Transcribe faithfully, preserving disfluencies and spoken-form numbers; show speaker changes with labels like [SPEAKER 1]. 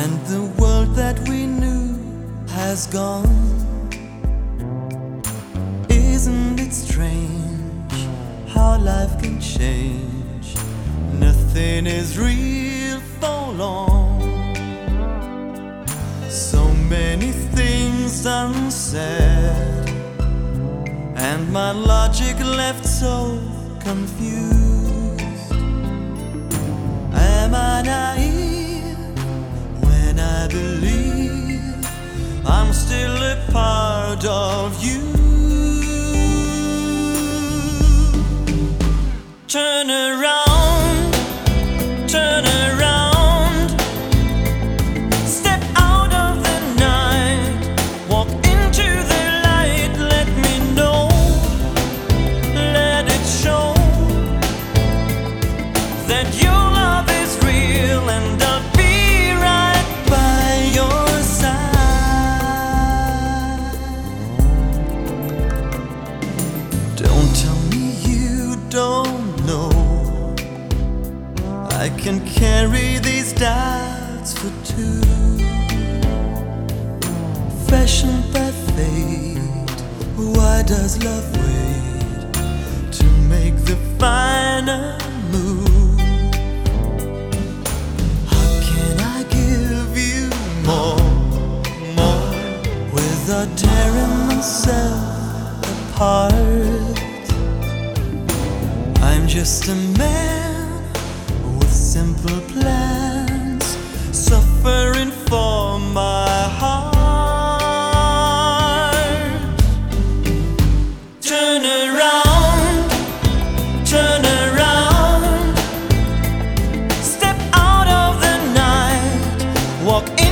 [SPEAKER 1] and the world that we knew has gone. Isn't it strange how life can change? Nothing is real for long. So many things unsaid, and my logic left so confused. Am I naive when I believe I'm still a part of you? Turn around, turn around, step out of the night, walk into the light. Let me know, let it show that your love is real, and I'll be right by your side. Don't tell me you don't know I can carry these doubts for two. Fashioned by fate, why does love wait to make the final move? How can I give you more, more, without tearing myself apart? I'm just a man with simple plans, suffering for my heart. Turn around, turn around, step out of the night, walk in